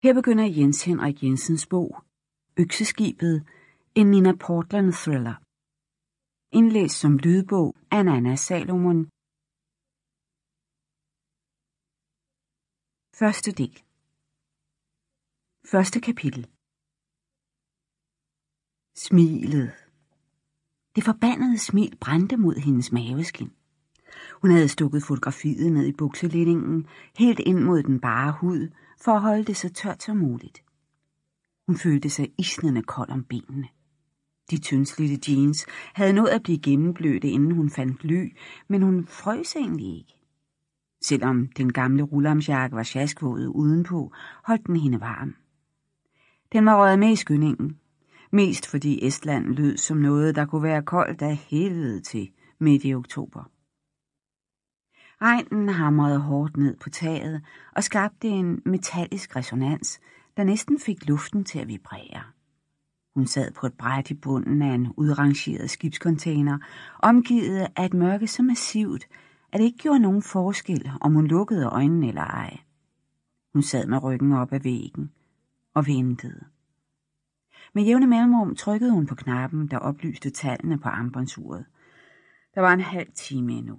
Her begynder Jens Henrik Jensens bog, Økseskibet, en Nina Portland thriller. Indlæst som lydbog af Nanna Salomon. Første del. Første kapitel. Smilet. Det forbandede smil brændte mod hendes maveskin. Hun havde stukket fotografiet ned i bukselinningen, helt ind mod den bare hud, for at holde det så tørt som muligt. Hun følte sig isnende kold om benene. De tyndslidte jeans havde nået at blive gennemblødte, inden hun fandt ly, men hun frøs egentlig ikke. Selvom den gamle rullarmsjakke var sjaskvåget udenpå, holdt den hende varm. Den var røget med i skyndingen, mest fordi Estland lød som noget, der kunne være koldt af helvede til midt i oktober. Regnen hamrede hårdt ned på taget og skabte en metallisk resonans, der næsten fik luften til at vibrere. Hun sad på et bræt i bunden af en udrangeret skibscontainer, omgivet af et mørke så massivt, at det ikke gjorde nogen forskel, om hun lukkede øjnene eller ej. Hun sad med ryggen op ad væggen og ventede. Med jævne mellemrum trykkede hun på knappen, der oplyste tallene på armbåndsuret. Der var en halv time endnu.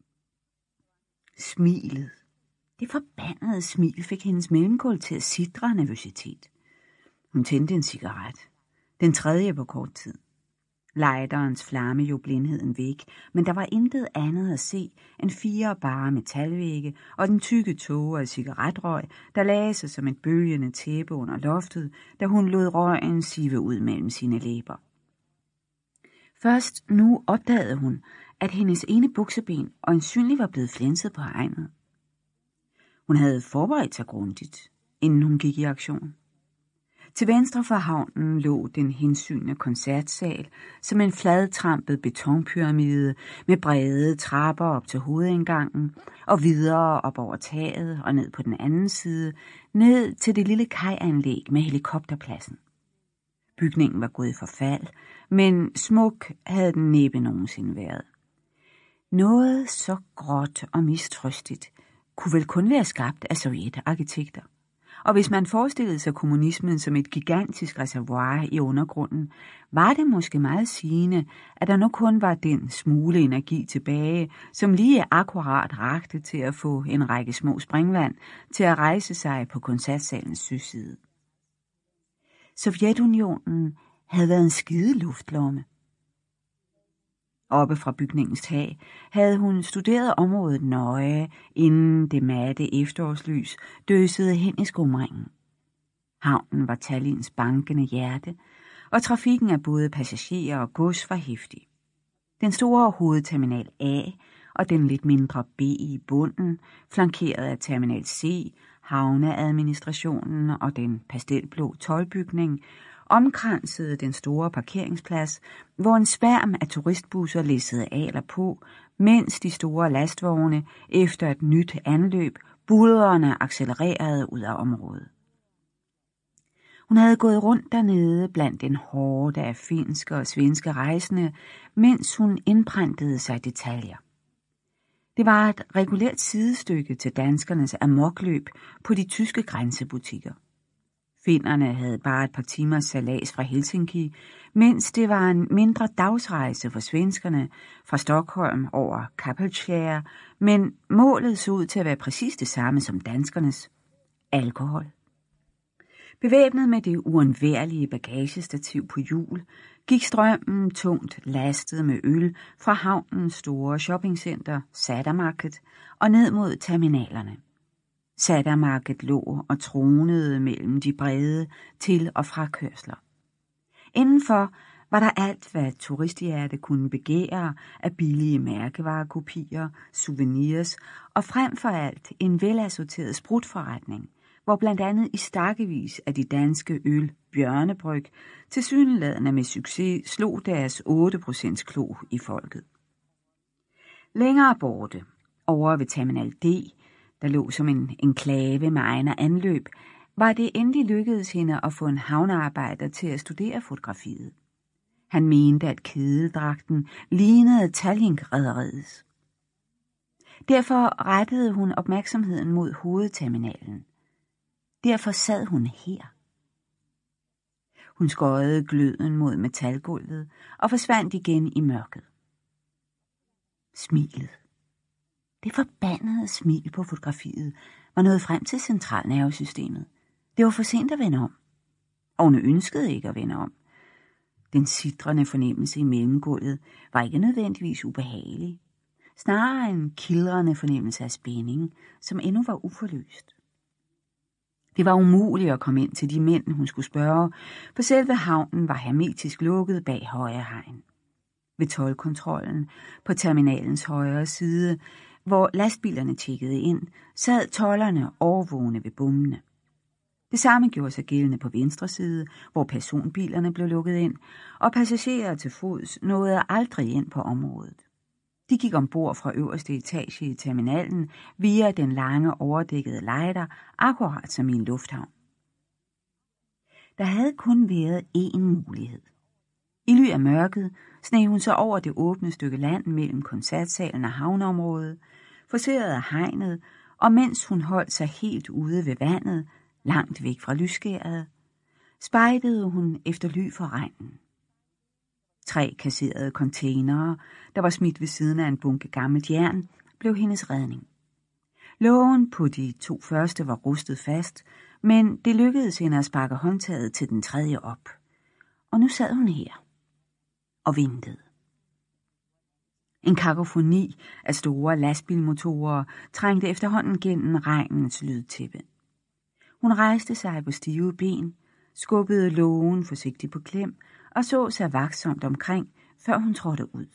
Smilet. Det forbandede smil fik hendes mellemgulv til at sidre af nervøsitet. Hun tændte en cigaret. Den tredje på kort tid. Lighterens flamme jo blindheden væk, men der var intet andet at se end 4 bare metalvægge og den tykke tåge af cigaretrøg, der lagde sig som et bølgende tæppe under loftet, da hun lod røgen sive ud mellem sine læber. Først nu opdagede hun, at hendes ene bukseben øjensynligt var blevet flænset på hegnet. Hun havde forberedt sig grundigt, inden hun gik i aktion. Til venstre for havnen lå den hensynende koncertsal som en fladtrampet betonpyramide med brede trapper op til hovedindgangen og videre op over taget og ned på den anden side, ned til det lille kajanlæg med helikopterpladsen. Bygningen var gået i forfald, men smuk havde den næppe nogensinde været. Noget så gråt og mistrøstigt kunne vel kun være skabt af sovjetarkitekter. Og hvis man forestillede sig kommunismen som et gigantisk reservoir i undergrunden, var det måske meget sigende, at der nu kun var den smule energi tilbage, som lige akkurat rakte til at få en række små springvand til at rejse sig på koncertsalens sydside. Sovjetunionen havde været en skide luftlomme. Oppe fra bygningens tag havde hun studeret området nøje, inden det matte efterårslys døsede hen i skumringen. Havnen var Tallinns bankende hjerte, og trafikken af både passagerer og gods var heftig. Den store hovedterminal A og den lidt mindre B i bunden, flankeret af terminal C, havneadministrationen og den pastelblå toldbygning, omkransede den store parkeringsplads, hvor en sværm af turistbusser læssede aler på, mens de store lastvogne efter et nyt anløb buldrende accelererede ud af området. Hun havde gået rundt dernede blandt en horde af finske og svenske rejsende, mens hun indprentede sig detaljer. Det var et regulært sidestykke til danskernes amokløb på de tyske grænsebutikker. Finnerne havde bare et par timers sejlads fra Helsinki, mens det var en mindre dagsrejse for svenskerne fra Stockholm over Kapellskär, men målet så ud til at være præcis det samme som danskernes: alkohol. Bevæbnet med det uundværlige bagagestativ på hjul, gik strømmen tungt lastet med øl fra havnens store shoppingcenter Sädermarket og ned mod terminalerne. Sädermarket lå og tronede mellem de brede til- og frakørsler. Indenfor var der alt, hvad turisthjerte kunne begære af billige mærkevarekopier, souvenirs og frem for alt en velassorteret sprutforretning, hvor blandt andet i stakkevis af de danske øl Bjørnebryg tilsyneladende med succes slog deres 8% klo i folket. Længere borte, over ved terminal D, der lå som en enklave med egne anløb, var det endelig lykkedes hende at få en havnearbejder til at studere fotografiet. Han mente, at kedeldragten lignede Tallink-rederiets. Derfor rettede hun opmærksomheden mod hovedterminalen. Derfor sad hun her. Hun skøjede gløden mod metalgulvet og forsvandt igen i mørket. Smilet. Det forbandede smil på fotografiet var nået frem til centralnervesystemet. Det var for sent at vende om. Og hun ønskede ikke at vende om. Den sitrende fornemmelse i mellemgulvet var ikke nødvendigvis ubehagelig. Snarere en kildrende fornemmelse af spænding, som endnu var uforløst. Det var umuligt at komme ind til de mænd, hun skulle spørge, for selve havnen var hermetisk lukket bag høje hegn. Ved toldkontrollen på terminalens højre side, hvor lastbilerne tjekkede ind, sad tolderne overvågne ved bommene. Det samme gjorde sig gældende på venstre side, hvor personbilerne blev lukket ind, og passagerer til fods nåede aldrig ind på området. De gik ombord fra øverste etage i terminalen via den lange overdækkede lejder, akkurat som i en lufthavn. Der havde kun været én mulighed. I ly af mørket sneg hun sig over det åbne stykke land mellem koncertsalen og havneområdet, forserede hegnet, og mens hun holdt sig helt ude ved vandet, langt væk fra lysskæret, spejdede hun efter ly for regnen. 3 kasserede containere, der var smidt ved siden af en bunke gammelt jern, blev hendes redning. Lågen på de 2 første var rustet fast, men det lykkedes hende at sparke håndtaget til den 3. op. Og nu sad hun her og ventede. En kakofoni af store lastbilmotorer trængte efterhånden gennem regnens lydtæppe. Hun rejste sig på stive ben, skubbede lågen forsigtigt på klem og så sig vagtsomt omkring, før hun trådte ud.